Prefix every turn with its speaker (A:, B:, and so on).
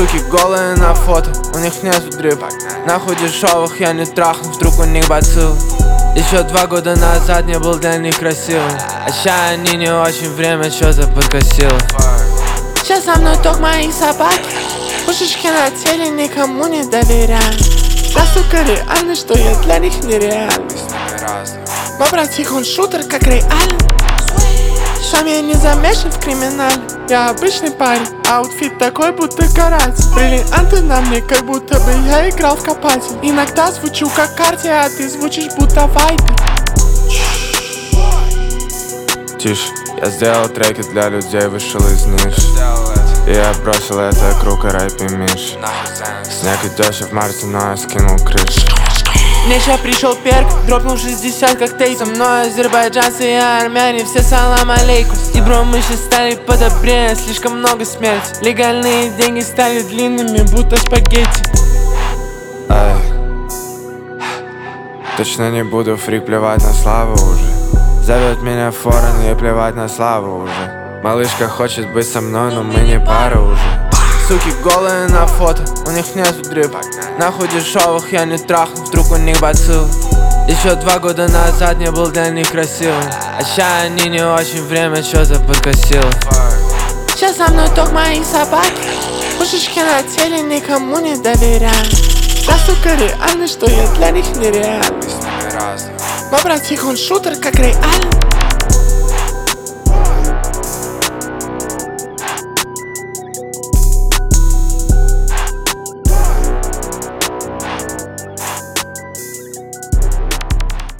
A: Суки голые на фото, у них нету дрипа. Нахуй дешевых я не трахну, вдруг у них бацилл. Еще 2 года назад не был для них красивым, а ща они не очень, время что-то подкосило.
B: Сейчас со мной только мои собаки, пушечки на теле, никому не доверяю. Настолько реально, что я для них нереально. Мой братик, он шутер, как Рэй Аллен. Сам я не замешан в криминале, я обычный парень, аутфит такой, будто каратель. Бриллианты на мне, как будто бы я играл в копатель. Иногда звучу как Карти, а ты звучишь будто Вайпер.
A: Тише, я сделал треки для людей, вышел из ниши. И я бросил это круг и рэп и Миш. Снег идешь в марте, но я скинул крышу.
B: Мне ща пришел перк, дропнул 60 коктейлей. Со мной азербайджанцы и армяне, все салам алейкум. И бро, мы щас стали подобрее, слишком много смерти. Легальные деньги стали длинными, будто спагетти.
A: Эй, точно не буду фрик, плевать на славу уже. Зовет меня в форен, ей плевать на славу уже. Малышка хочет быть со мной, но мы не пара уже. Суки голые на фото, у них нету дрипа. Нахуй дешевых я не трахну, вдруг у них бацилл. Еще 2 года назад не был для них красивым, а ща они не очень, время что-то подкосило.
B: Сейчас со мной только мои собаки, пушечки на теле, никому не доверяю. Настолько реально, что я для них нереально. Мой братик, он шутер, как Рэй Аллен.